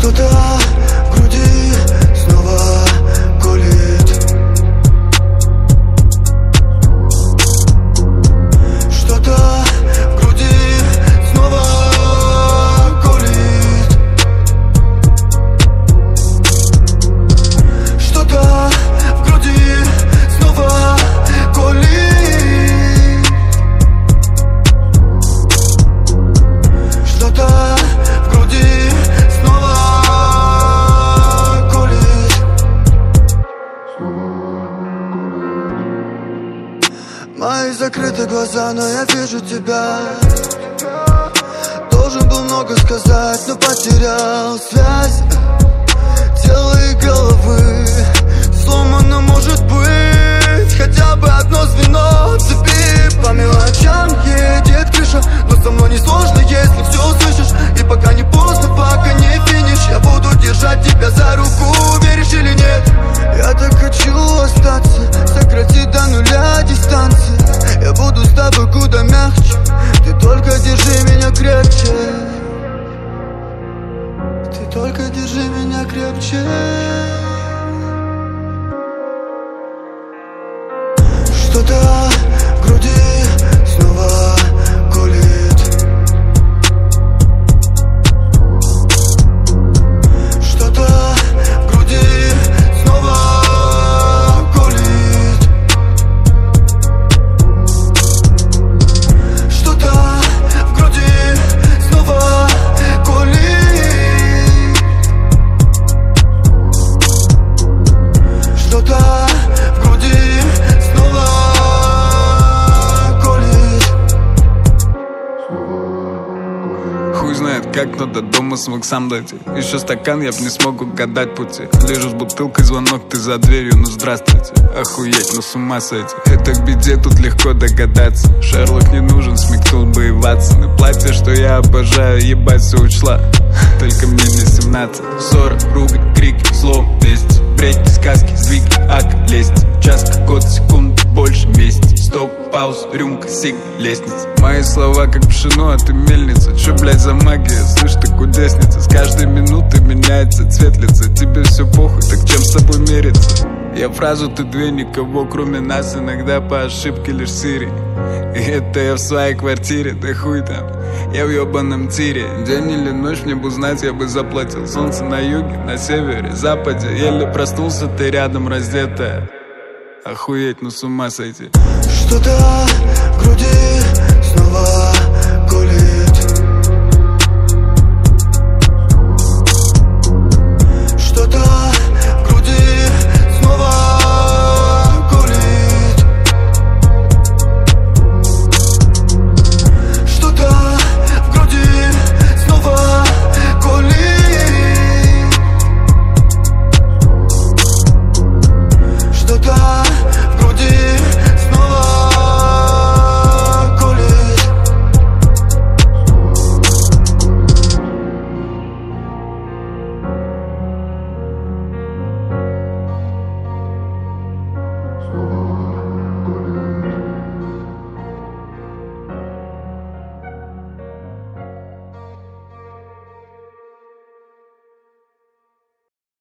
Что-то в груди снова колет. Что-то в груди снова колет. Что-то в груди снова колет. Что-то в груди снова колет. Мои закрыты глаза, но я вижу тебя. Должен был много сказать, но потерял связь тела и головы. Сломано может быть хотя бы одно звено цепи. По мелочам едет крыша, но со мной не сложно, если все услышишь. И пока не поздно, пока не финиш, я буду держать тебя за руку, веришь или нет? Я так хочу остаться, сократить до нуля дистанции. Я буду с тобой куда мягче, ты только держи меня крепче. Ты только держи меня крепче. Что-то в груди снова колет. Что-то в груди снова колет. Что-то в груди снова колет. Что-то в груди снова колет. Хуй знает, как, но до дома смог сам дойти. Еще стакан, я б не смог угадать пути. Лежу с бутылкой, звонок, ты за дверью, ну здравствуйте. Охуеть, ну с ума сойти. Это к беде, тут легко догадаться. Шерлок не нужен, смекнул бы и Ватсон. И платье, что я обожаю, ебать, все учла. Только мне не 17. Ссора, ругань, крики, злом, весть. Бредни, сказки, сдвиги, ак, лезть. Час, год, секунд, больше вместе. Стоп, пауз, рюмка, сиг, лестница. Мои слова как пшено, а ты мельница. Че, блядь, за магия, слышь, ты кудесница. С каждой минутой меняется цвет лица. Тебе все похуй, так чем с тобой мериться? Я фразу ты две, никого кроме нас. Иногда по ошибке лишь Сири. И это я в своей квартире, да хуй там. Я в ебаном тире. День или ночь, мне бы знать, я бы заплатил. Солнце на юге, на севере, западе. Еле проснулся, ты рядом раздетая. Охуеть, ну с ума сойти. Что-то в груди снова